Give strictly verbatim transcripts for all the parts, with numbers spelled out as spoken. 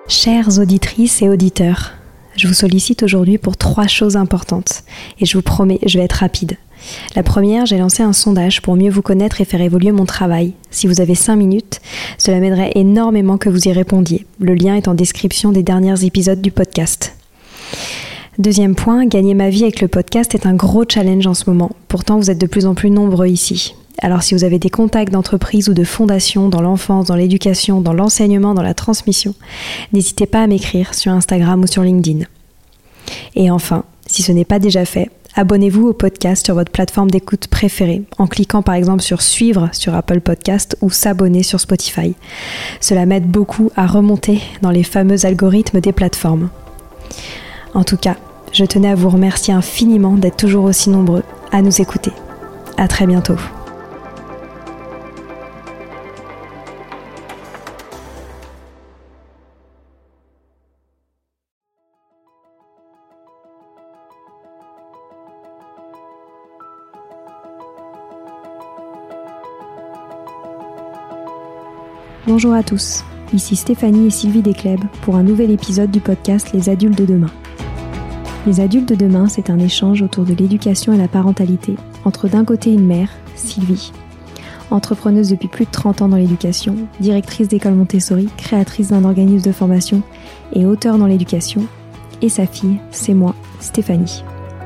Chères auditrices et auditeurs, je vous sollicite aujourd'hui pour trois choses importantes et je vous promets, je vais être rapide. La première, j'ai lancé un sondage pour mieux vous connaître et faire évoluer mon travail. Si vous avez cinq minutes, cela m'aiderait énormément que vous y répondiez. Le lien est en description des derniers épisodes du podcast. Deuxième point, gagner ma vie avec le podcast est un gros challenge en ce moment. Pourtant, vous êtes de plus en plus nombreux ici. Alors si vous avez des contacts d'entreprise ou de fondations dans l'enfance, dans l'éducation, dans l'enseignement, dans la transmission, n'hésitez pas à m'écrire sur Instagram ou sur LinkedIn. Et enfin, si ce n'est pas déjà fait, abonnez-vous au podcast sur votre plateforme d'écoute préférée en cliquant par exemple sur suivre sur Apple Podcast ou s'abonner sur Spotify. Cela m'aide beaucoup à remonter dans les fameux algorithmes des plateformes. En tout cas, je tenais à vous remercier infiniment d'être toujours aussi nombreux à nous écouter. À très bientôt. Bonjour à tous, ici Stéphanie et Sylvie Descleb pour un nouvel épisode du podcast Les Adultes de Demain. Les Adultes de Demain, c'est un échange autour de l'éducation et la parentalité entre d'un côté une mère, Sylvie, entrepreneuse depuis plus de trente ans dans l'éducation, directrice d'école Montessori, créatrice d'un organisme de formation et auteure dans l'éducation, et sa fille, c'est moi, Stéphanie.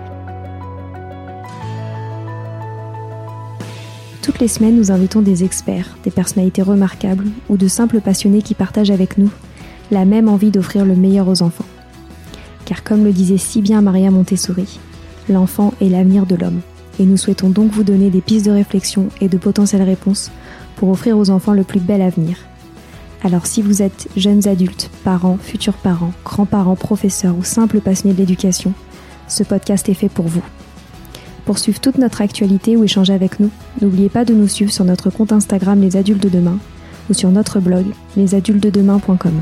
Toutes les semaines, nous invitons des experts, des personnalités remarquables ou de simples passionnés qui partagent avec nous la même envie d'offrir le meilleur aux enfants. Car comme le disait si bien Maria Montessori, l'enfant est l'avenir de l'homme. Et nous souhaitons donc vous donner des pistes de réflexion et de potentielles réponses pour offrir aux enfants le plus bel avenir. Alors si vous êtes jeunes adultes, parents, futurs parents, grands-parents, professeurs ou simples passionnés de l'éducation, ce podcast est fait pour vous. Pour suivre toute notre actualité ou échanger avec nous, n'oubliez pas de nous suivre sur notre compte Instagram Les Adultes de Demain ou sur notre blog les adultes de demain point com.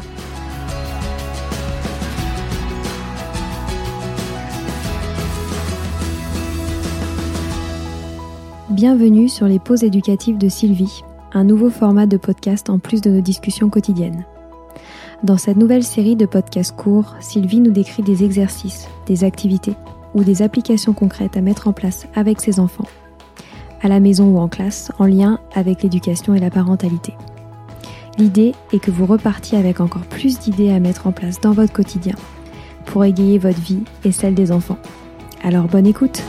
Bienvenue sur les pauses éducatives de Sylvie, un nouveau format de podcast en plus de nos discussions quotidiennes. Dans cette nouvelle série de podcasts courts, Sylvie nous décrit des exercices, des activités ou des applications concrètes à mettre en place avec ses enfants, à la maison ou en classe, en lien avec l'éducation et la parentalité. L'idée est que vous repartiez avec encore plus d'idées à mettre en place dans votre quotidien pour égayer votre vie et celle des enfants. Alors bonne écoute!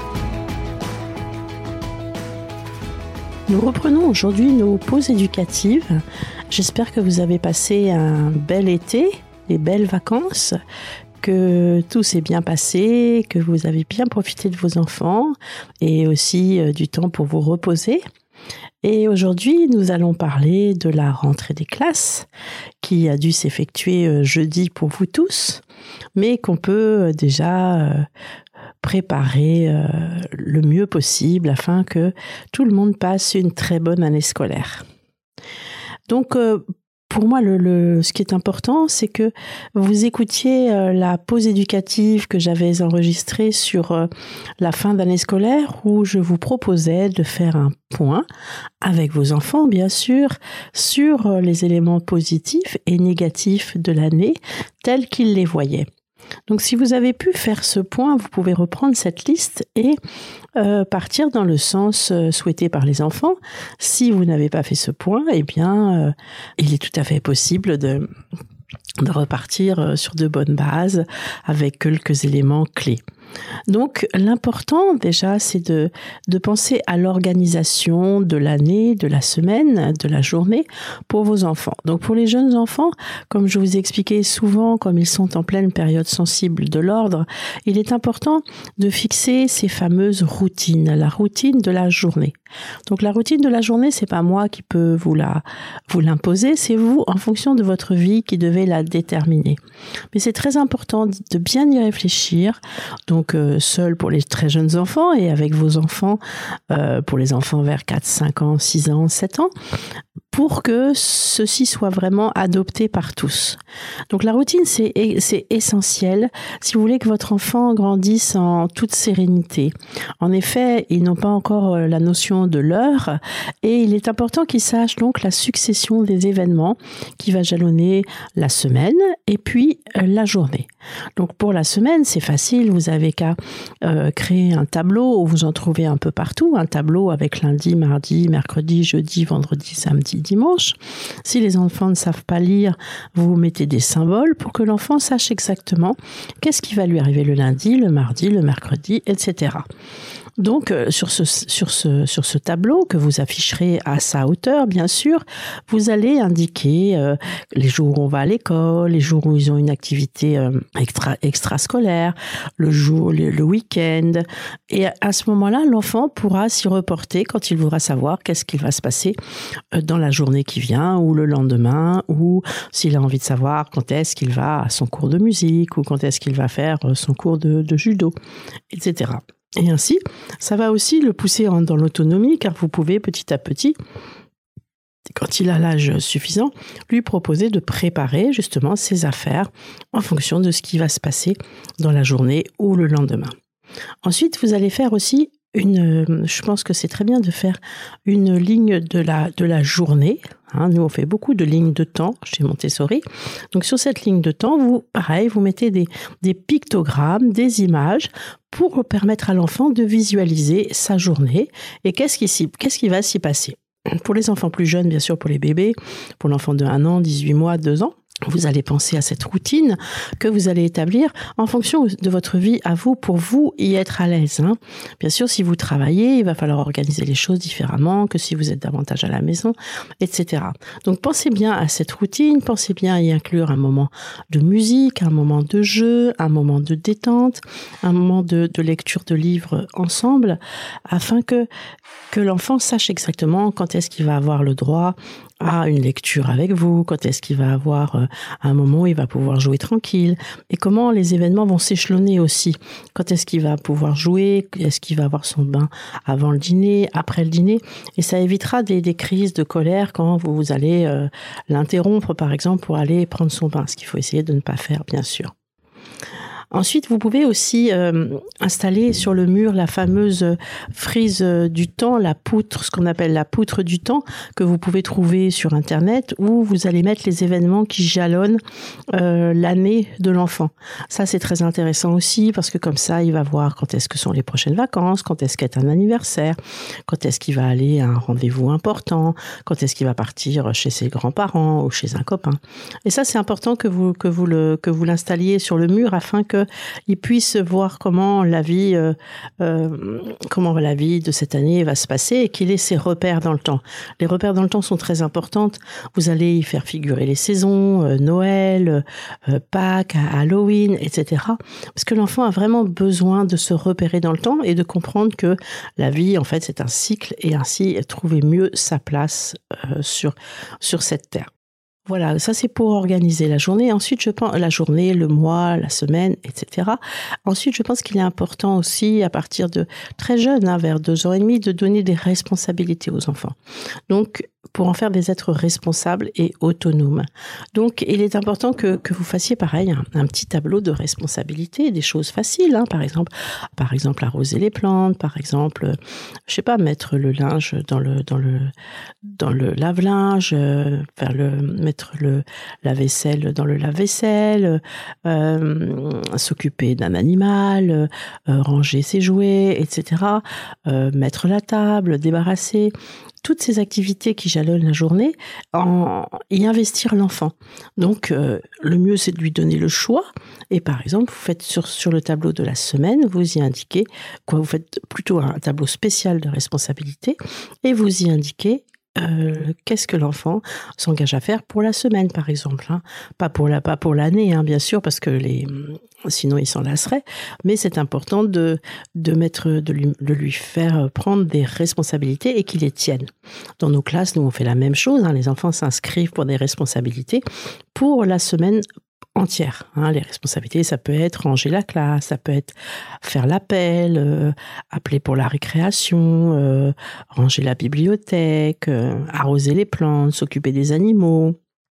Nous reprenons aujourd'hui nos pauses éducatives. J'espère que vous avez passé un bel été, des belles vacances, que tout s'est bien passé, que vous avez bien profité de vos enfants et aussi euh, du temps pour vous reposer. Et aujourd'hui, nous allons parler de la rentrée des classes qui a dû s'effectuer euh, jeudi pour vous tous, mais qu'on peut euh, déjà euh, préparer euh, le mieux possible afin que tout le monde passe une très bonne année scolaire. Donc, euh, Pour moi, le, le, ce qui est important, c'est que vous écoutiez euh, la pause éducative que j'avais enregistrée sur euh, la fin d'année scolaire où je vous proposais de faire un point avec vos enfants, bien sûr, sur euh, les éléments positifs et négatifs de l'année tels qu'ils les voyaient. Donc, si vous avez pu faire ce point, vous pouvez reprendre cette liste et euh, partir dans le sens euh, souhaité par les enfants. Si vous n'avez pas fait ce point, eh bien, euh, il est tout à fait possible de, de repartir sur de bonnes bases avec quelques éléments clés. Donc, l'important déjà, c'est de, de penser à l'organisation de l'année, de la semaine, de la journée pour vos enfants. Donc, pour les jeunes enfants, comme je vous ai expliqué souvent, comme ils sont en pleine période sensible de l'ordre, il est important de fixer ces fameuses routines, la routine de la journée. Donc, la routine de la journée, c'est pas moi qui peux vous la, vous l'imposer, c'est vous, en fonction de votre vie, qui devez la déterminer. Mais c'est très important de bien y réfléchir. Donc, Donc euh, seul pour les très jeunes enfants et avec vos enfants, euh, pour les enfants vers quatre, cinq ans, six ans, sept ans, pour que ceci soit vraiment adopté par tous. Donc la routine, c'est, c'est essentiel si vous voulez que votre enfant grandisse en toute sérénité. En effet, ils n'ont pas encore la notion de l'heure et il est important qu'ils sachent donc la succession des événements qui va jalonner la semaine et puis la journée. Donc pour la semaine, c'est facile, vous avez qu'à euh, créer un tableau où vous en trouvez un peu partout, un tableau avec lundi, mardi, mercredi, jeudi, vendredi, samedi, dimanche. Si les enfants ne savent pas lire, vous mettez des symboles pour que l'enfant sache exactement qu'est-ce qui va lui arriver le lundi, le mardi, le mercredi, et cetera. Donc, euh, sur ce, sur ce, sur ce tableau que vous afficherez à sa hauteur, bien sûr, vous allez indiquer euh, les jours où on va à l'école, les jours où ils ont une activité euh, extra, extrascolaire, le jour, le, le week-end. Et à ce moment-là, l'enfant pourra s'y reporter quand il voudra savoir qu'est-ce qu'il va se passer euh, dans la journée qui vient ou le lendemain, ou s'il a envie de savoir quand est-ce qu'il va à son cours de musique ou quand est-ce qu'il va faire son cours de, de judo, et cetera. Et ainsi, ça va aussi le pousser dans l'autonomie, car vous pouvez petit à petit, quand il a l'âge suffisant, lui proposer de préparer justement ses affaires en fonction de ce qui va se passer dans la journée ou le lendemain. Ensuite, vous allez faire aussi une, je pense que c'est très bien de faire une ligne de la, de la journée. Hein, nous, on fait beaucoup de lignes de temps chez Montessori. Donc, sur cette ligne de temps, vous, pareil, vous mettez des, des pictogrammes, des images pour permettre à l'enfant de visualiser sa journée et qu'est-ce qui, qu'est-ce qui va s'y passer. Pour les enfants plus jeunes, bien sûr, pour les bébés, pour l'enfant de un an, dix-huit mois, deux ans, vous allez penser à cette routine que vous allez établir en fonction de votre vie à vous, pour vous y être à l'aise. Hein. Bien sûr, si vous travaillez, il va falloir organiser les choses différemment que si vous êtes davantage à la maison, et cetera. Donc, pensez bien à cette routine, pensez bien à y inclure un moment de musique, un moment de jeu, un moment de détente, un moment de, de lecture de livres ensemble, afin que, que l'enfant sache exactement quand est-ce qu'il va avoir le droit à une lecture avec vous, quand est-ce qu'il va avoir euh, un moment où il va pouvoir jouer tranquille, et comment les événements vont s'échelonner aussi. Quand est-ce qu'il va pouvoir jouer, est-ce qu'il va avoir son bain avant le dîner, après le dîner, et ça évitera des, des crises de colère quand vous allez euh, l'interrompre, par exemple, pour aller prendre son bain, ce qu'il faut essayer de ne pas faire, bien sûr. Ensuite, vous pouvez aussi euh, installer sur le mur la fameuse frise du temps, la poutre, ce qu'on appelle la poutre du temps, que vous pouvez trouver sur Internet, où vous allez mettre les événements qui jalonnent euh, l'année de l'enfant. Ça, c'est très intéressant aussi, parce que comme ça, il va voir quand est-ce que sont les prochaines vacances, quand est-ce qu'est un anniversaire, quand est-ce qu'il va aller à un rendez-vous important, quand est-ce qu'il va partir chez ses grands-parents ou chez un copain. Et ça, c'est important que vous, que vous le, que vous l'installiez sur le mur afin que ils puissent voir comment la vie, euh, euh, comment la vie de cette année va se passer et qu'il ait ses repères dans le temps. Les repères dans le temps sont très importantes. Vous allez y faire figurer les saisons, euh, Noël, euh, Pâques, Halloween, et cetera. Parce que l'enfant a vraiment besoin de se repérer dans le temps et de comprendre que la vie, en fait, c'est un cycle et ainsi trouver mieux sa place euh, sur, sur cette terre. Voilà, ça c'est pour organiser la journée. Ensuite, je pense la journée, le mois, la semaine, et cetera. Ensuite, je pense qu'il est important aussi, à partir de très jeune, hein, vers deux ans et demi, de donner des responsabilités aux enfants. Donc, pour en faire des êtres responsables et autonomes. Donc, il est important que, que vous fassiez pareil, un, un petit tableau de responsabilités, des choses faciles, hein, par exemple, par exemple arroser les plantes, par exemple, je sais pas, mettre le linge dans le dans le dans le lave-linge, euh, faire le mettre le la vaisselle dans le lave-vaisselle, euh, s'occuper d'un animal, euh, ranger ses jouets, et cetera. Euh, mettre la table, débarrasser. Toutes ces activités qui jalonnent la journée, en y investir l'enfant. Donc, euh, le mieux, c'est de lui donner le choix. Et par exemple, vous faites sur, sur le tableau de la semaine, vous y indiquez, quoi, vous faites plutôt un tableau spécial de responsabilité, et vous y indiquez Euh, qu'est-ce que l'enfant s'engage à faire pour la semaine, par exemple, hein. Pas pour la, pas pour l'année, hein, bien sûr, parce que les, sinon il s'en lasserait. Mais c'est important de de mettre, de lui, de lui faire prendre des responsabilités et qu'il les tienne. Dans nos classes, nous on fait la même chose, hein. Les enfants s'inscrivent pour des responsabilités pour la semaine entière. Hein. Les responsabilités, ça peut être ranger la classe, ça peut être faire l'appel, euh, appeler pour la récréation, euh, ranger la bibliothèque, euh, arroser les plantes, s'occuper des animaux.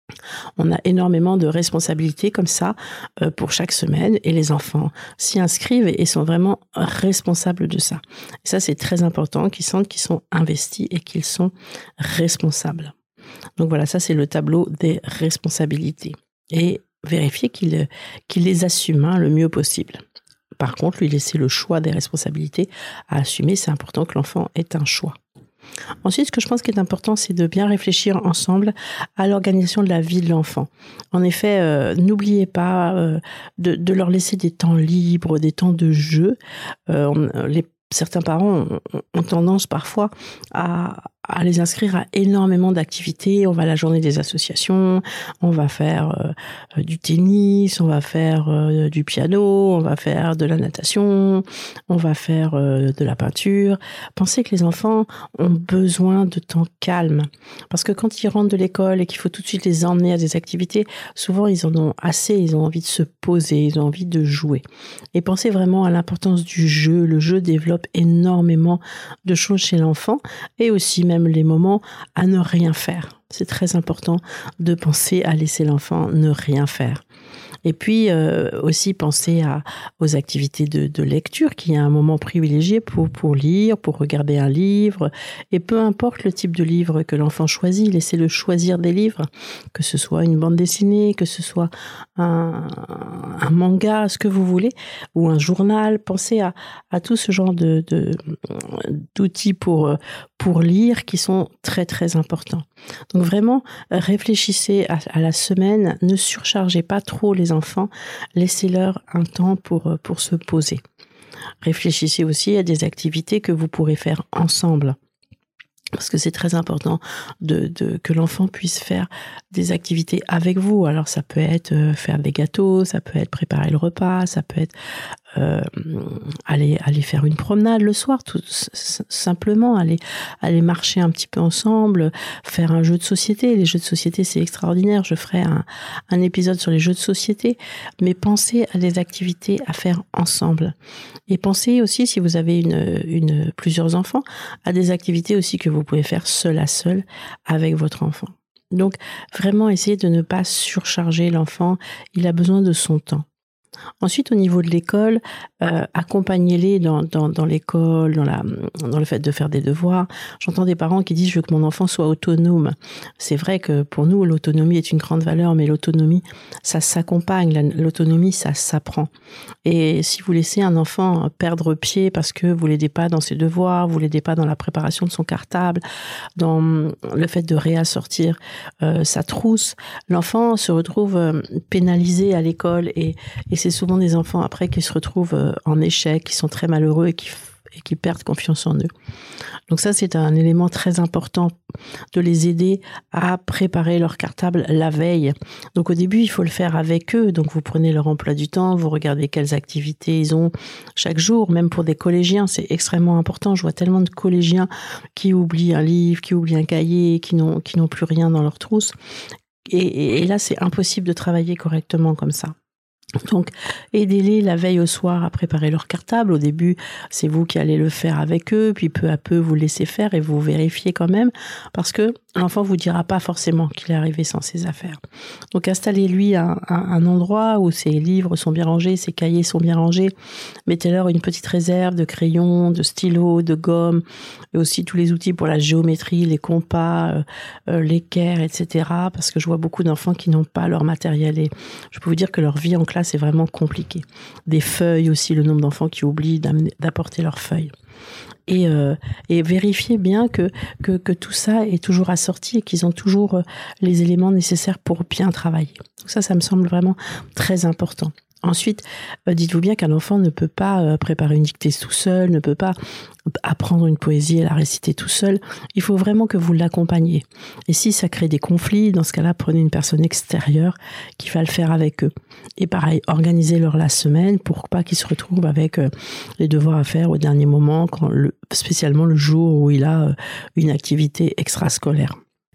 On a énormément de responsabilités comme ça euh, pour chaque semaine et les enfants s'y inscrivent et sont vraiment responsables de ça. Et ça, c'est très important qu'ils sentent qu'ils sont investis et qu'ils sont responsables. Donc voilà, ça c'est le tableau des responsabilités. Et vérifier qu'il, qu'il les assume hein, le mieux possible. Par contre, lui laisser le choix des responsabilités à assumer, c'est important que l'enfant ait un choix. Ensuite, ce que je pense qui est important, c'est de bien réfléchir ensemble à l'organisation de la vie de l'enfant. En effet, euh, n'oubliez pas euh, de, de leur laisser des temps libres, des temps de jeu. Euh, on, les, certains parents ont, ont tendance parfois à... à les inscrire à énormément d'activités. On va à la journée des associations, on va faire euh, du tennis, on va faire euh, du piano, on va faire de la natation, on va faire euh, de la peinture. Pensez que les enfants ont besoin de temps calme. Parce que quand ils rentrent de l'école et qu'il faut tout de suite les emmener à des activités, souvent ils en ont assez, ils ont envie de se poser, ils ont envie de jouer. Et pensez vraiment à l'importance du jeu. Le jeu développe énormément de choses chez l'enfant et aussi même les moments à ne rien faire. C'est très important de penser à laisser l'enfant ne rien faire. Et puis euh, aussi penser à, aux activités de, de lecture, qui est un moment privilégié pour, pour lire, pour regarder un livre. Et peu importe le type de livre que l'enfant choisit, laissez-le choisir des livres, que ce soit une bande dessinée, que ce soit un, un manga, ce que vous voulez, ou un journal. Pensez à, à tout ce genre de, de, d'outils pour, pour lire qui sont très très importants. Donc vraiment, réfléchissez à, à la semaine, ne surchargez pas trop les enfants, laissez-leur un temps pour, pour se poser. Réfléchissez aussi à des activités que vous pourrez faire ensemble. Parce que c'est très important de, de, que l'enfant puisse faire des activités avec vous. Alors ça peut être faire des gâteaux, ça peut être préparer le repas, ça peut être euh, aller, aller faire une promenade le soir, tout simplement, aller, aller marcher un petit peu ensemble, faire un jeu de société. Les jeux de société, c'est extraordinaire. Je ferai un, un épisode sur les jeux de société. Mais pensez à des activités à faire ensemble. Et pensez aussi, si vous avez une, une, plusieurs enfants, à des activités aussi que vous pouvez faire seul à seul avec votre enfant. Donc, vraiment essayez de ne pas surcharger l'enfant. Il a besoin de son temps. Ensuite, au niveau de l'école, euh, accompagnez-les dans, dans, dans l'école, dans, la, dans le fait de faire des devoirs. J'entends des parents qui disent « je veux que mon enfant soit autonome ». C'est vrai que pour nous, l'autonomie est une grande valeur, mais l'autonomie, ça s'accompagne. L'autonomie, ça s'apprend. Et si vous laissez un enfant perdre pied parce que vous l'aidez pas dans ses devoirs, vous l'aidez pas dans la préparation de son cartable, dans le fait de réassortir euh, sa trousse, l'enfant se retrouve euh, pénalisé à l'école et, et c'est souvent des enfants après qui se retrouvent en échec, qui sont très malheureux et qui, et qui perdent confiance en eux. Donc ça, c'est un élément très important de les aider à préparer leur cartable la veille. Donc au début, il faut le faire avec eux. Donc vous prenez leur emploi du temps, vous regardez quelles activités ils ont chaque jour. Même pour des collégiens, c'est extrêmement important. Je vois tellement de collégiens qui oublient un livre, qui oublient un cahier, qui n'ont, qui n'ont plus rien dans leur trousse. Et, et, et là, c'est impossible de travailler correctement comme ça. Donc, aidez-les la veille au soir à préparer leur cartable. Au début, c'est vous qui allez le faire avec eux, puis peu à peu, vous laissez faire et vous vérifiez quand même, parce que l'enfant vous dira pas forcément qu'il est arrivé sans ses affaires. Donc, installez-lui un, un, un endroit où ses livres sont bien rangés, ses cahiers sont bien rangés. Mettez-leur une petite réserve de crayons, de stylos, de gomme, et aussi tous les outils pour la géométrie, les compas, euh, euh, l'équerre, et cetera. Parce que je vois beaucoup d'enfants qui n'ont pas leur matériel et je peux vous dire que leur vie en classe c'est vraiment compliqué. Des feuilles aussi, le nombre d'enfants qui oublient d'apporter leurs feuilles. Et, euh, et vérifiez bien que, que, que tout ça est toujours assorti et qu'ils ont toujours les éléments nécessaires pour bien travailler. Donc ça, ça me semble vraiment très important. Ensuite, euh, dites-vous bien qu'un enfant ne peut pas euh, préparer une dictée tout seul, ne peut pas apprendre une poésie et la réciter tout seul. Il faut vraiment que vous l'accompagniez. Et si ça crée des conflits, dans ce cas-là, prenez une personne extérieure qui va le faire avec eux. Et pareil, organisez-leur la semaine pour pas qu'ils se retrouvent avec euh, les devoirs à faire au dernier moment, quand le, spécialement le jour où il a euh, une activité extrascolaire.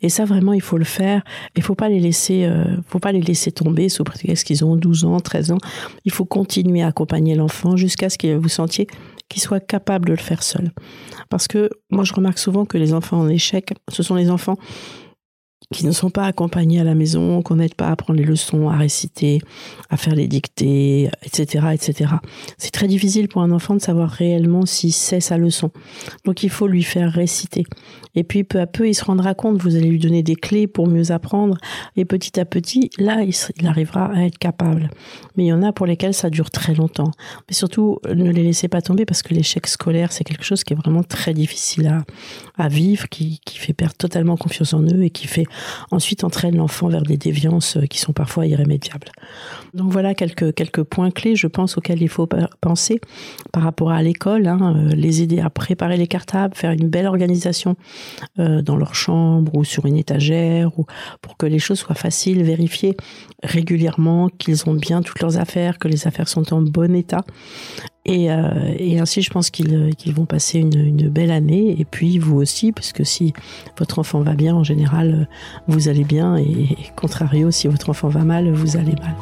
Et ça, vraiment, il faut le faire. Il faut pas les laisser, euh, faut pas les laisser tomber sous prétexte qu'ils ont douze ans, treize ans. Il faut continuer à accompagner l'enfant jusqu'à ce que vous sentiez qu'il soit capable de le faire seul. Parce que moi, je remarque souvent que les enfants en échec, ce sont les enfants qui ne sont pas accompagnés à la maison, qu'on n'aide pas à prendre les leçons, à réciter, à faire les dictées, et cetera, et cetera. C'est très difficile pour un enfant de savoir réellement s'il sait sa leçon. Donc, il faut lui faire réciter. Et puis, peu à peu, il se rendra compte, vous allez lui donner des clés pour mieux apprendre. Et petit à petit, là, il, il arrivera à être capable. Mais il y en a pour lesquels ça dure très longtemps. Mais surtout, ne les laissez pas tomber parce que l'échec scolaire, c'est quelque chose qui est vraiment très difficile à, à vivre, qui, qui fait perdre totalement confiance en eux et qui fait ensuite entraîne l'enfant vers des déviances qui sont parfois irrémédiables. Donc voilà quelques, quelques points clés, je pense, auxquels il faut penser par rapport à l'école, hein, les aider à préparer les cartables, faire une belle organisation euh, dans leur chambre ou sur une étagère, ou pour que les choses soient faciles, vérifier régulièrement qu'ils ont bien toutes leurs affaires, que les affaires sont en bon état. Et, euh, et ainsi, je pense qu'ils, qu'ils vont passer une, une belle année. Et puis, vous aussi, parce que si votre enfant va bien, en général, vous allez bien. Et, et contrario, si votre enfant va mal, vous allez mal.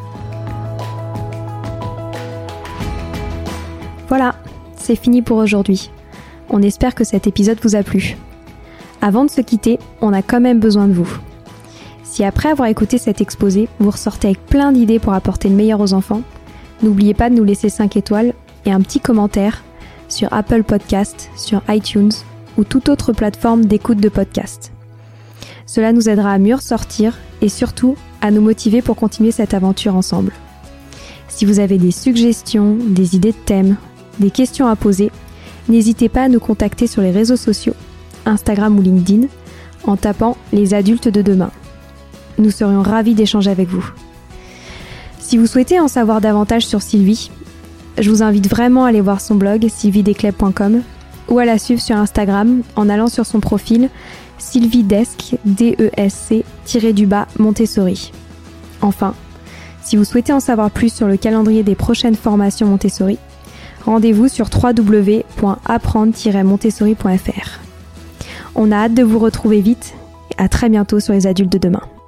Voilà, c'est fini pour aujourd'hui. On espère que cet épisode vous a plu. Avant de se quitter, on a quand même besoin de vous. Si après avoir écouté cet exposé, vous ressortez avec plein d'idées pour apporter le meilleur aux enfants, n'oubliez pas de nous laisser cinq étoiles et un petit commentaire sur Apple Podcast, sur iTunes ou toute autre plateforme d'écoute de podcast. Cela nous aidera à mieux ressortir et surtout à nous motiver pour continuer cette aventure ensemble. Si vous avez des suggestions, des idées de thèmes, des questions à poser, n'hésitez pas à nous contacter sur les réseaux sociaux, Instagram ou LinkedIn, en tapant « Les adultes de demain ». Nous serions ravis d'échanger avec vous. Si vous souhaitez en savoir davantage sur Sylvie, je vous invite vraiment à aller voir son blog sylvie descleb point com ou à la suivre sur Instagram en allant sur son profil sylviedesc, D E S C, tiré du bas, Montessori. Enfin, si vous souhaitez en savoir plus sur le calendrier des prochaines formations Montessori, rendez-vous sur w w w point apprendre tiret montessori point f r. On a hâte de vous retrouver vite et à très bientôt sur les adultes de demain.